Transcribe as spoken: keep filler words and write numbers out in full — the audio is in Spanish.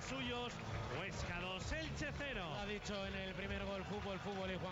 los suyos. Huesca dos, Elche cero. Ha dicho en el primer gol fútbol, fútbol y Juan